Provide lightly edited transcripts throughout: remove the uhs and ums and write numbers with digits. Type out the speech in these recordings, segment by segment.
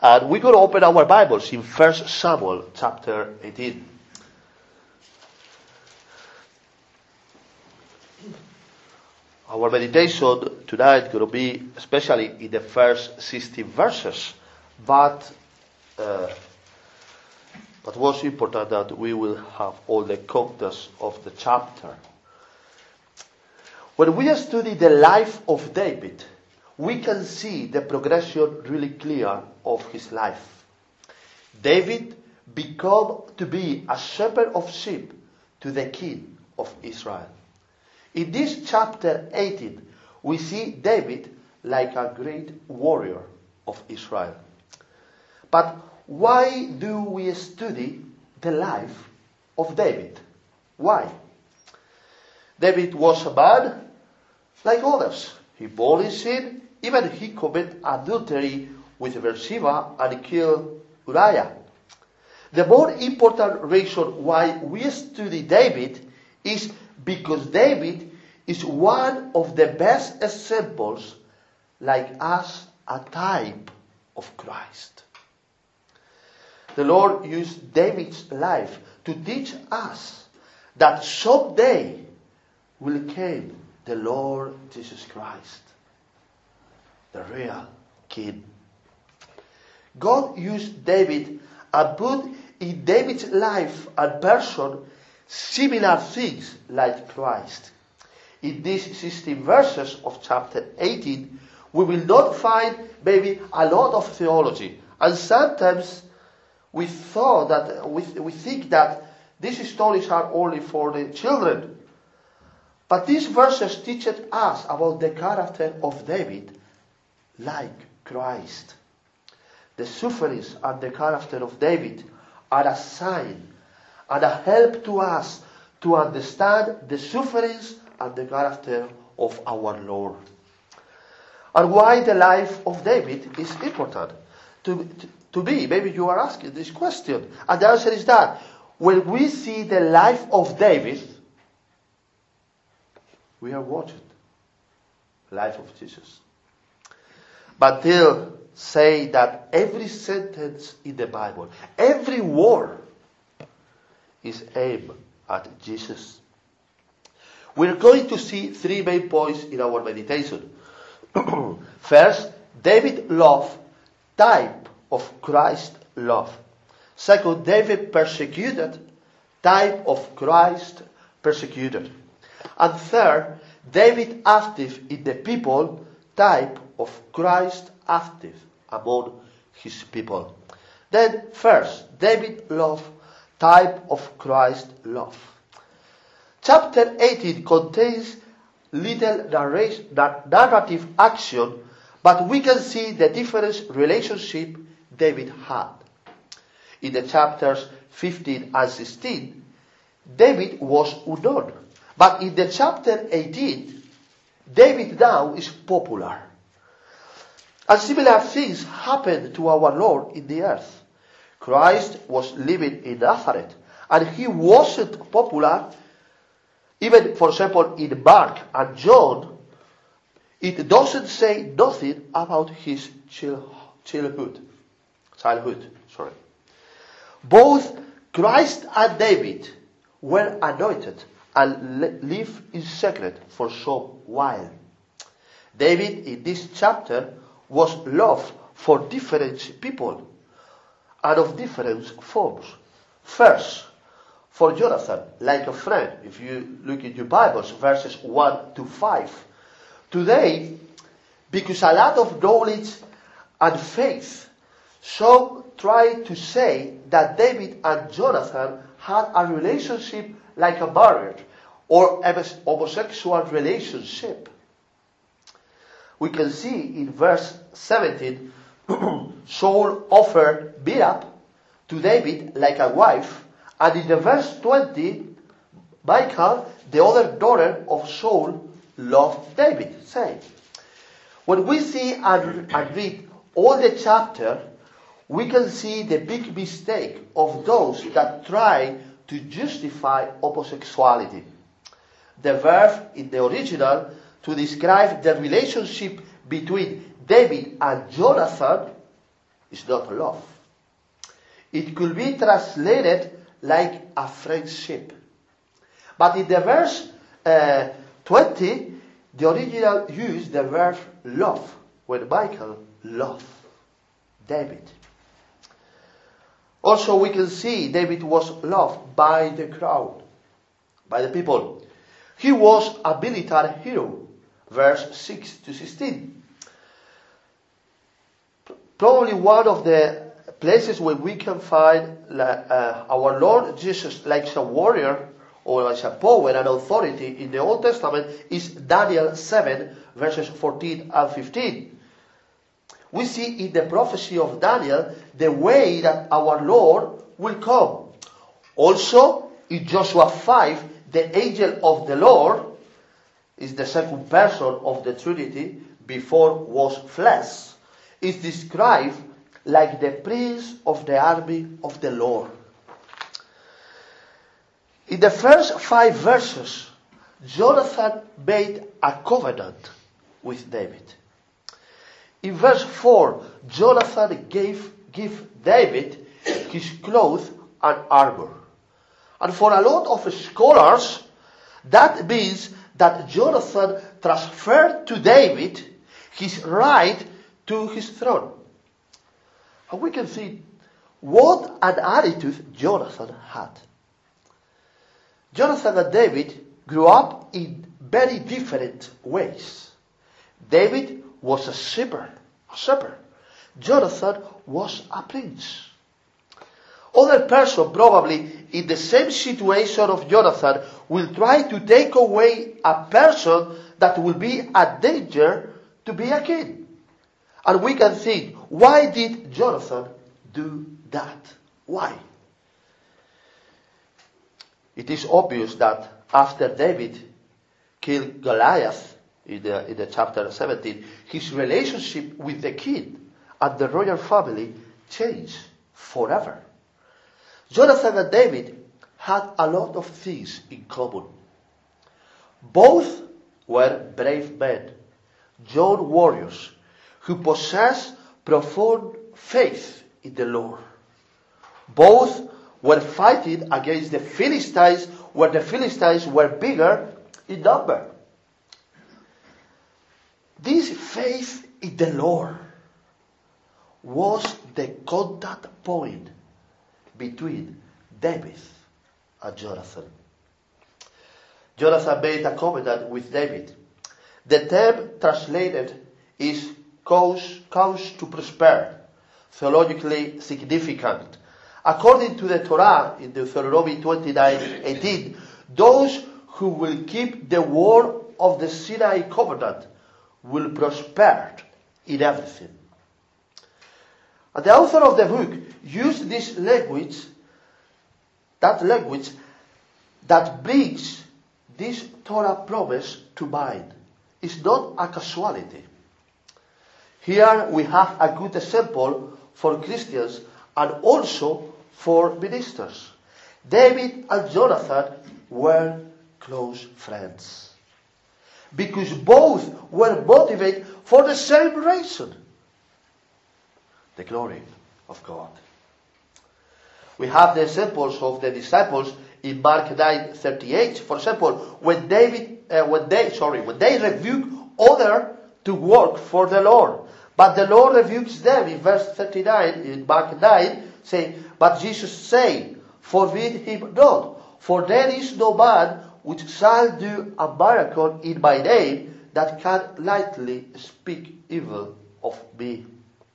And we're going to open our Bibles in 1 Samuel chapter 18. Our meditation tonight is going to be especially in the first 16 verses. But what's important that we will have all the context of the chapter. When we study the life of David, we can see the progression really clear of his life. David became to be a shepherd of sheep to the king of Israel. In this chapter 18, we see David like a great warrior of Israel. But why do we study the life of David? Why? David was a man like others. He born in sin, even he committed adultery with Bathsheba and killed Uriah. The more important reason why we study David is because David is one of the best examples, like us, a type of Christ. The Lord used David's life to teach us that someday will come the Lord Jesus Christ, the real King. God used David and put in David's life and person similar things like Christ. In these 16 verses of chapter 18, we will not find maybe a lot of theology. And sometimes we think that these stories are only for the children. But these verses teach us about the character of David like Christ. The sufferings and the character of David are a sign and a help to us to understand the sufferings and the character of our Lord. And why the life of David is important to be. Maybe you are asking this question. And the answer is that when we see the life of David, we are watching the life of Jesus. But they'll say that every sentence in the Bible, every word is aimed at Jesus. We're going to see three main points in our meditation. First, David love, type of Christ love. Second, David persecuted, type of Christ persecuted. And third, David active in the people, type of Christ active among his people. Then first, David love, type of Christ love. Chapter 18 contains little narrative action, but we can see the different relationship David had. In the chapters 15 and 16, David was unknown. But in the chapter 18, David now is popular. And similar things happened to our Lord in the earth. Christ was living in Nazareth, and he wasn't popular. Even, for example, in Mark and John, it doesn't say nothing about his childhood. Both Christ and David were anointed and lived in secret for some while. David, in this chapter, was loved for different people and of different forms. First, for Jonathan, like a friend, if you look in your Bibles, verses 1 to 5. Today, because a lot of knowledge and faith, some try to say that David and Jonathan had a relationship like a marriage or a homosexual relationship. We can see in verse 17, Saul offered Mirab to David like a wife, and in the verse 20, Michal, the other daughter of Saul, loved David. Say, when we see and read all the chapter, we can see the big mistake of those that try to justify homosexuality. The verb in the original to describe the relationship between David and Jonathan It's not love. It could be translated like a friendship. But in the verse 20, the original used the verb love, when Michal loved David. Also, we can see David was loved by the crowd, by the people. He was a military hero, verse 6 to 16. Probably one of the places where we can find our Lord Jesus like a warrior or like a power and authority in the Old Testament is Daniel 7, verses 14 and 15. We see in the prophecy of Daniel the way that our Lord will come. Also, in Joshua 5, the angel of the Lord is the second person of the Trinity, before was flesh, is described like the prince of the army of the Lord. In the first 5 verses, Jonathan made a covenant with David. In verse 4, Jonathan gave David his clothes and armor. And for a lot of scholars, that means that Jonathan transferred to David his right to his throne. And we can see what an attitude Jonathan had. Jonathan and David grew up in very different ways. David was a shepherd. Jonathan was a prince. Other person probably in the same situation of Jonathan will try to take away a person that will be a danger to be a king. And we can think, why did Jonathan do that? Why? It is obvious that after David killed Goliath in the chapter 17, his relationship with the king and the royal family changed forever. Jonathan and David had a lot of things in common. Both were brave men, young warriors, who possessed profound faith in the Lord. Both were fighting against the Philistines, where the Philistines were bigger in number. This faith in the Lord was the contact point between David and Jonathan. Jonathan made a covenant with David. The term translated is cause to prosper, theologically significant. According to the Torah in Deuteronomy 29:18, those who will keep the word of the Sinai covenant will prosper in everything. And the author of the book used this language, that brings this Torah promise to mind. It's not a casualty. Here we have a good example for Christians and also for ministers. David and Jonathan were close friends, because both were motivated for the same reason: the glory of God. We have the examples of the disciples in Mark 9:38. For example, when they rebuke others to work for the Lord, but the Lord rebukes them in verse 39 in Mark 9, saying, "But Jesus said, forbid him not, for there is no man which shall do a miracle in my name that can lightly speak evil of me."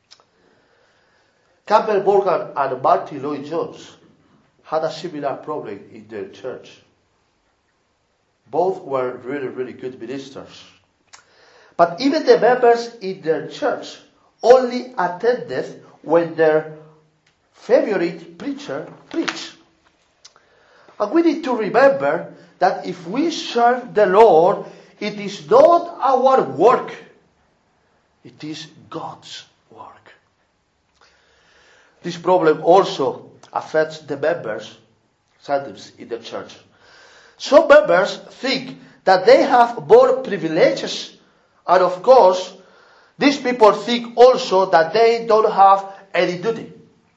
Campbell Morgan and Martin Lloyd-Jones had a similar problem in their church. Both were really, really good ministers. But even the members in their church only attended when their favorite preacher preached. And we need to remember that if we serve the Lord, it is not our work, it is God's work. This problem also affects the members sometimes in the church. Some members think that they have more privileges, and of course, these people think also that they don't have any duty.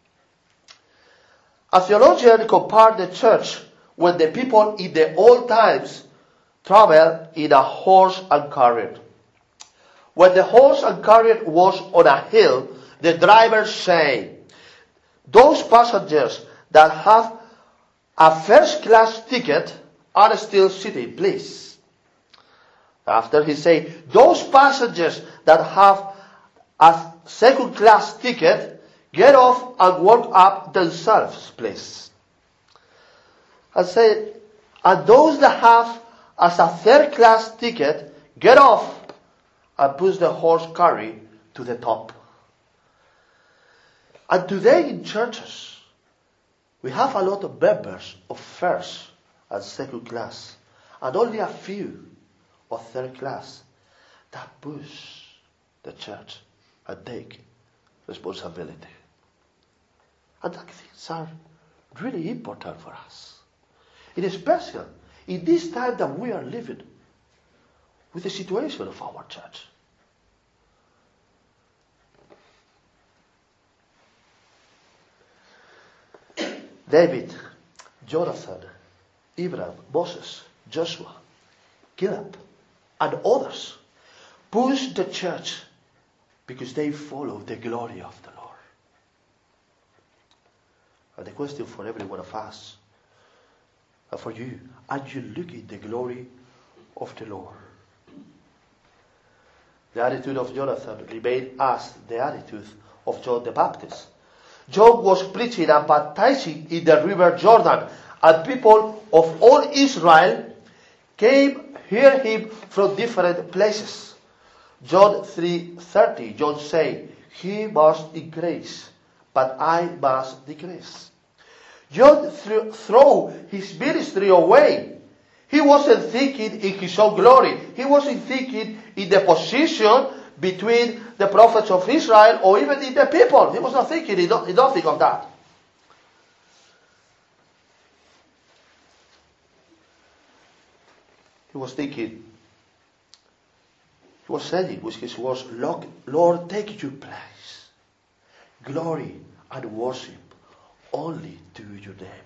A theologian compared the church when the people in the old times traveled in a horse and chariot. When the horse and chariot was on a hill, the driver said, "Those passengers that have a first class ticket are still sitting, please." After he said, "Those passengers that have a second class ticket, get off and walk up themselves, please." And said, "And those that have as a third class ticket, get off and push the horse carriage to the top." And today in churches, we have a lot of members of first and second class, and only a few of third class that push the church and take responsibility. And that things are really important for us. It is special in this time that we are living with the situation of our church. David, Jonathan, Abraham, Moses, Joshua, Caleb, and others pushed the church because they follow the glory of the Lord. And the question for every one of us, and for you, are you looking at the glory of the Lord? The attitude of Jonathan remained as the attitude of John the Baptist. John was preaching and baptizing in the river Jordan, and people of all Israel came hear him from different places. John 3:30, John said, "He must increase, but I must decrease." John threw his ministry away. He wasn't thinking in his own glory. He wasn't thinking in the position between the prophets of Israel or even in the people. He was not thinking, he don't think of that. He was thinking, he was saying with his words, "Lord, take your place. Glory and worship only to your name."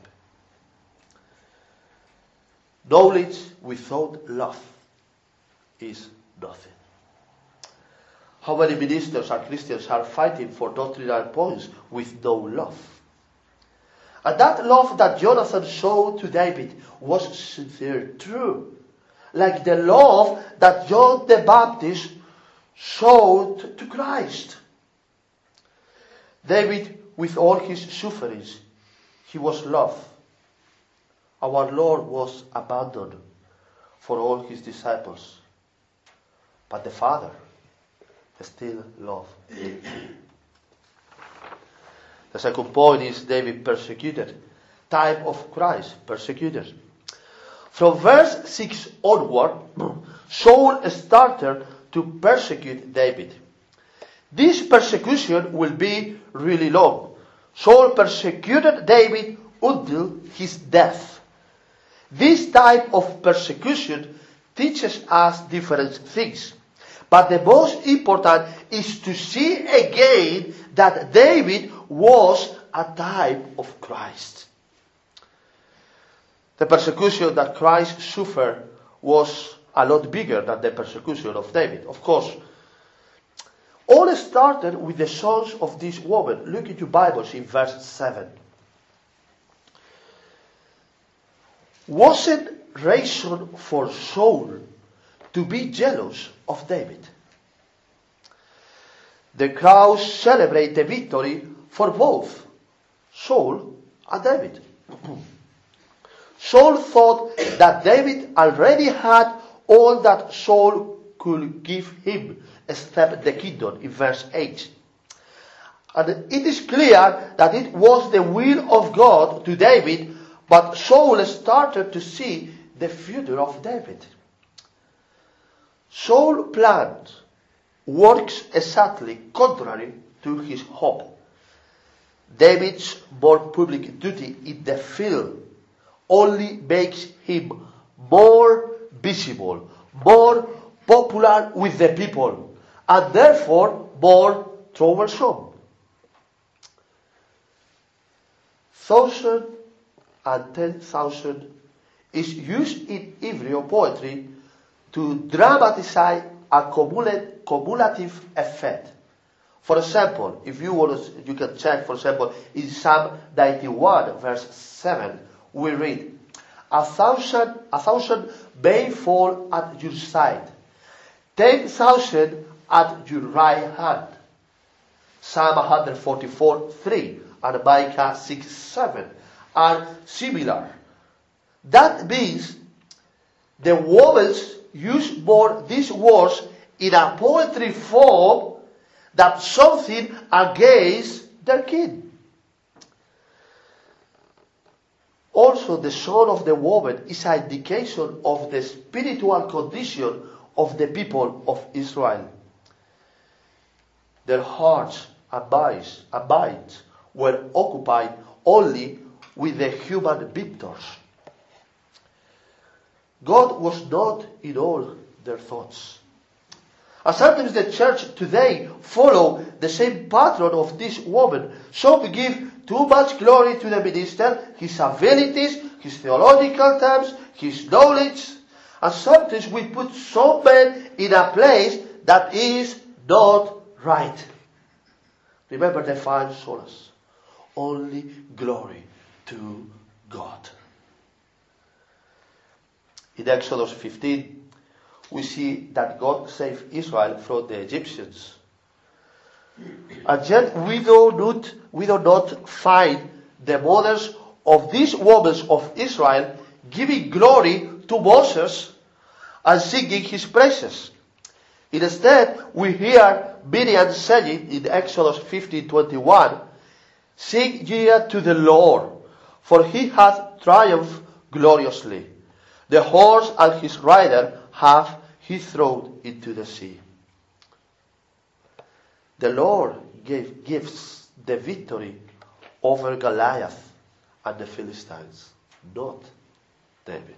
Knowledge without love is nothing. How many ministers and Christians are fighting for doctrinal points with no love? And that love that Jonathan showed to David was sincere, true. Like the love that John the Baptist showed to Christ. David, with all his sufferings, he was loved. Our Lord was abandoned for all his disciples. But the Father still loved him. The second point is David persecuted. Type of Christ, persecuted. From verse 6 onward, Saul started to persecute David. This persecution will be really long. Saul persecuted David until his death. This type of persecution teaches us different things. But the most important is to see again that David was a type of Christ. The persecution that Christ suffered was a lot bigger than the persecution of David. Of course, all started with the sons of this woman. Look at your Bibles in verse 7. Wasn't reason for Saul to be jealous of David? The crowd celebrate the victory for both Saul and David. Saul thought that David already had all that Saul could give him, except the kingdom, in verse 8. And it is clear that it was the will of God to David, but Saul started to see the future of David. Saul's plan works exactly contrary to his hope. David's more public duty in the field only makes him more visible, more popular with the people, and therefore more troublesome. 1,000 and 10,000 is used in Hebrew poetry to dramatize a cumulative effect. For example, if you want to, you can check, for example, in Psalm 91, verse 7, we read, a thousand may fall at your side, 10,000 at your right hand. Psalm 144, 3 and Micah 6, 7 are similar. That means the Wobbles use more these words in a poetry form than something against their king. Also, the soul of the woman is an indication of the spiritual condition of the people of Israel. Their hearts and minds were occupied only with the human victors. God was not in all their thoughts. And sometimes the church today follow the same pattern of this woman. Some give too much glory to the minister, his abilities, his theological terms, his knowledge. And sometimes we put some men in a place that is not right. Remember the 5 solas. Only glory to God. In Exodus 15, we see that God saved Israel from the Egyptians. And yet we do not find the mothers of these women of Israel giving glory to Moses and singing his praises. Instead, we hear Miriam saying in Exodus 15:21, sing ye to the Lord, for he hath triumphed gloriously. The horse and his rider hath he thrown into the sea. The Lord gives the victory over Goliath and the Philistines, not David.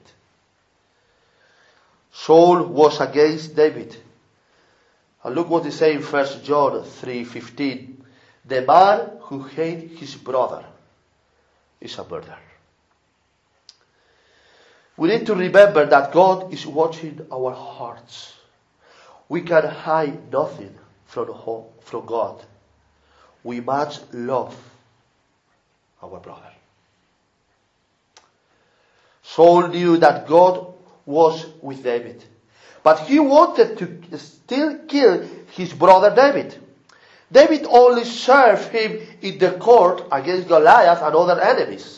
Saul was against David. And look what he says in 1 John 3:15. The man who hates his brother is a murderer. We need to remember that God is watching our hearts. We can hide nothing from God. We must love our brother. Saul knew that God was with David, but he wanted to still kill his brother David. David only served him in the court against Goliath and other enemies.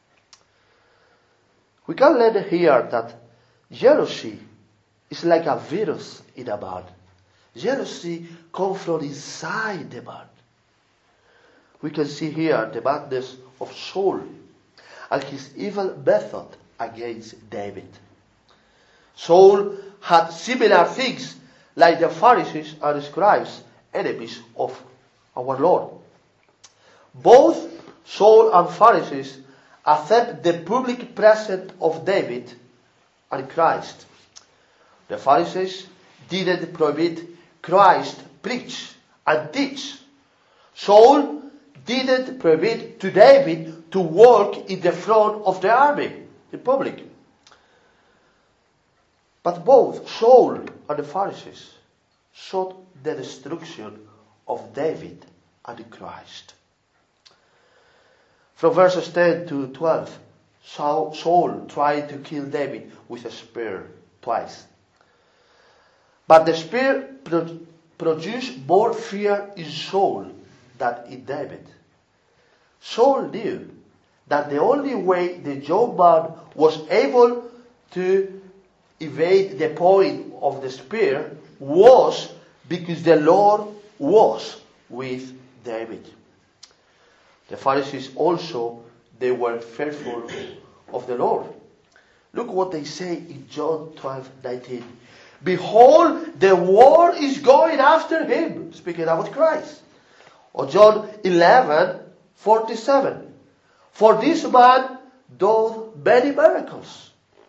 We can learn here that jealousy is like a virus in a man. Jealousy comes from inside the man. We can see here the madness of Saul and his evil method against David. Saul had similar things like the Pharisees and scribes, enemies of our Lord. Both Saul and Pharisees accept the public presence of David and Christ. The Pharisees didn't prohibit Christ preach and teach. Saul didn't prohibit to David to walk in the front of the army in public. But both Saul and the Pharisees sought the destruction of David and Christ. From verses 10 to 12, Saul tried to kill David with a spear twice. But the spear produced more fear in Saul than in David. Saul knew that the only way the young man was able to evade the point of the spear was because the Lord was with David. The Pharisees also, they were fearful of the Lord. Look what they say in John 12:19. Behold, the world is going after him. Speaking about Christ. Or John 11:47. For this man doth many miracles.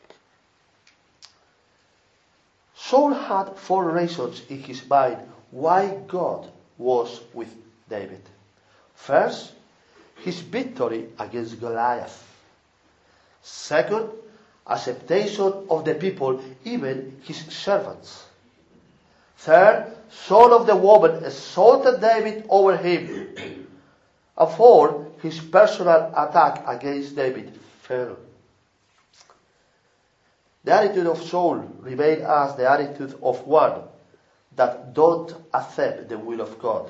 Saul had 4 reasons in his mind why God was with David. First, his victory against Goliath. Second, acceptation of the people, even his servants. Third, son of the woman exalted David over him. And fourth, his personal attack against David fell. The attitude of Saul remained as the attitude of one that don't accept the will of God.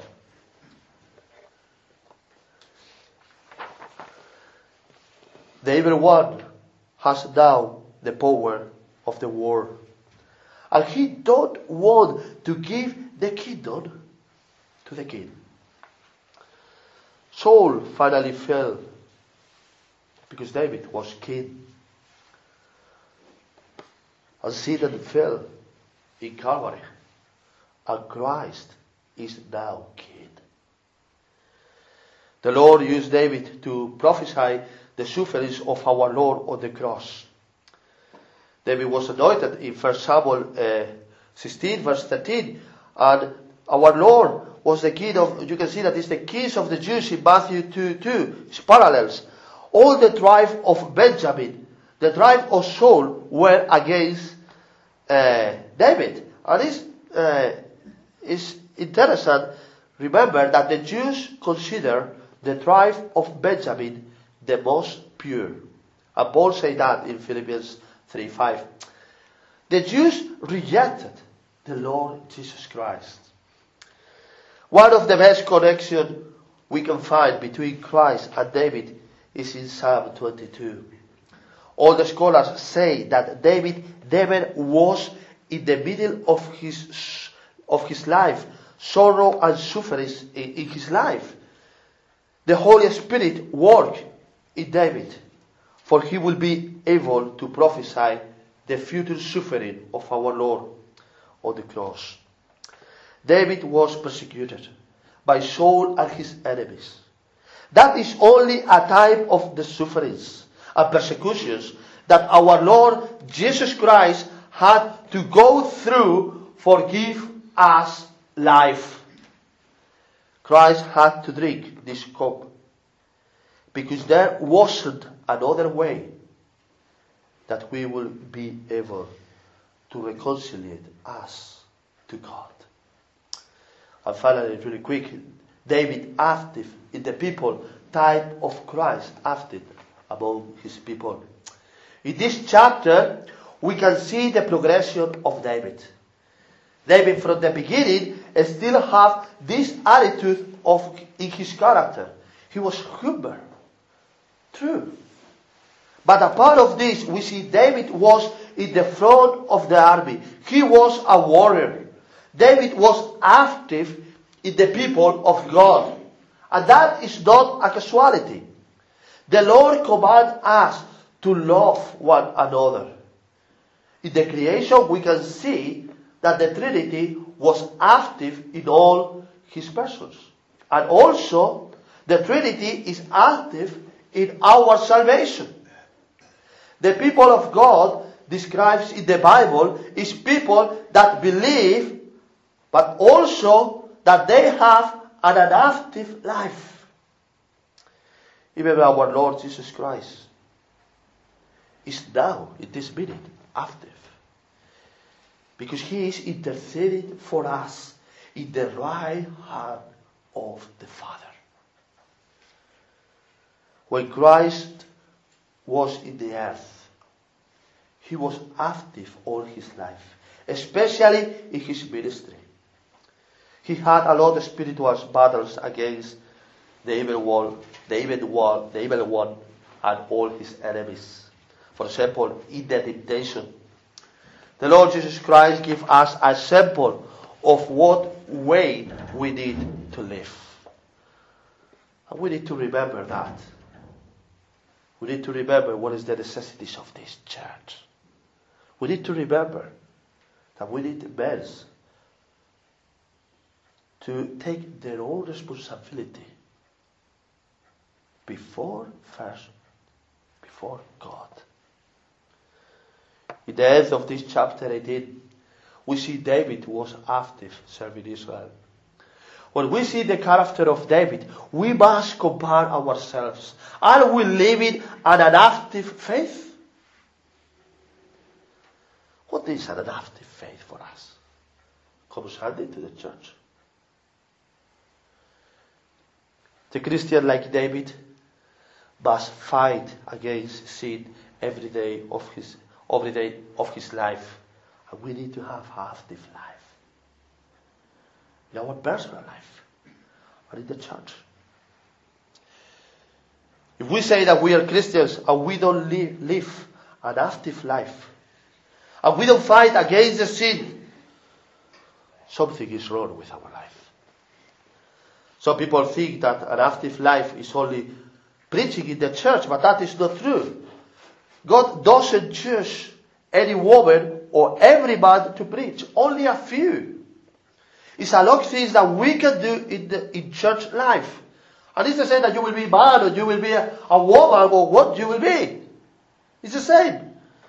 The evil one has now the power of the world. And he don't want to give the kingdom to the king. Saul finally fell because David was king. And Satan fell in Calvary. And Christ is now king. The Lord used David to prophesy the sufferings of our Lord on the cross. David was anointed in 1 Samuel 16 verse 13, and our Lord was the king of, you can see that it's the kings of the Jews in Matthew 2:2. It's parallels. All the tribe of Benjamin, the tribe of Saul, were against David. And it's interesting, remember that the Jews consider the tribe of Benjamin the most pure. And Paul said that in Philippians 3:5. The Jews rejected the Lord Jesus Christ. One of the best connections we can find between Christ and David is in Psalm 22. All the scholars say that David never was in the middle of his life, sorrow and suffering in his life. The Holy Spirit worked in David, for he will be able to prophesy the future suffering of our Lord on the cross. David was persecuted by Saul and his enemies. That is only a type of the sufferings and persecutions that our Lord Jesus Christ had to go through for give us life. Christ had to drink this cup because there wasn't another way that we will be able to reconcile us to God. And finally, really quick, David acted in the people type of Christ acted among his people. In this chapter, we can see the progression of David. David from the beginning still have this attitude in his character. He was humble. True. But a part of this, we see David was in the front of the army. He was a warrior. David was active in the people of God. And that is not a casualty. The Lord commands us to love one another. In the creation, we can see that the Trinity was active in all his persons. And also, the Trinity is active in our salvation. The people of God describes in the Bible is people that believe, but also that they have an active life. Even our Lord Jesus Christ is now, in this minute, active. Because he is interceding for us in the right hand of the Father. When Christ was in the earth, he was active all his life, especially in his ministry. He had a lot of spiritual battles against the evil one, and all his enemies. For example, in the temptation, the Lord Jesus Christ gives us a sample of what way we need to live. And we need to remember that. We need to remember what is the necessities of this church. We need to remember that we need men to take their own responsibility before God. In the end of this chapter 18, we see David was active serving Israel. When we see the character of David, we must compare ourselves. Are we living an active faith? What is an active faith for us? Come Sunday to the church. The Christian, like David, must fight against sin every day of his life. And we need to have an active life. In our personal life. And in the church. If we say that we are Christians and we don't live an active life, and we don't fight against the sin, something is wrong with our life. Some people think that an active life is only preaching in the church, but that is not true. God doesn't choose any woman or every man to preach, only a few. It's a lot of things that we can do in church life. And it's the same that you will be man or you will be a woman or what you will be. It's the same.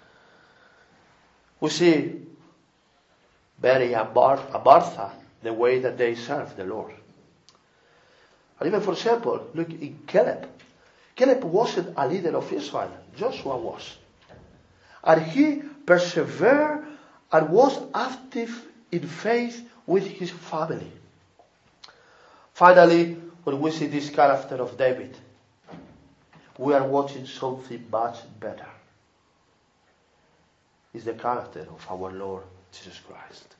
We see Mary and Martha, the way that they serve the Lord. And even for example, look in Caleb. Caleb wasn't a leader of Israel. Joshua was. And he persevered and was active in faith with his family. Finally, when we see this character of David, we are watching something much better. It's the character of our Lord Jesus Christ.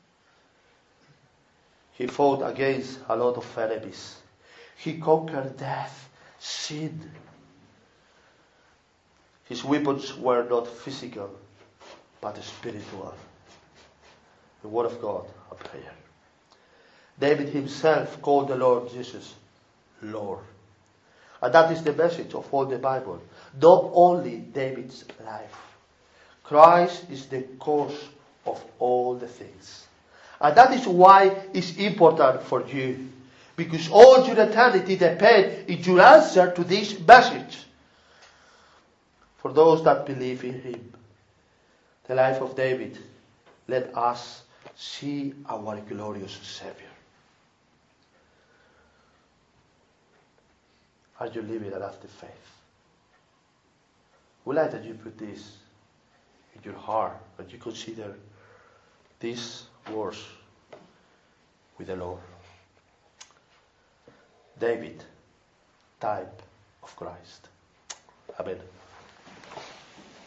He fought against a lot of enemies. He conquered death, sin. His weapons were not physical, but spiritual. The Word of God and prayer. David himself called the Lord Jesus Lord. And that is the message of all the Bible. Not only David's life. Christ is the cause of all the things. And that is why it's important for you. Because all your eternity depends in your answer to this message. For those that believe in Him, the life of David, let us see our glorious Savior. Are you living an active faith? Would like that you put this in your heart, that you consider these words with the Lord. David, type of Christ. Amen.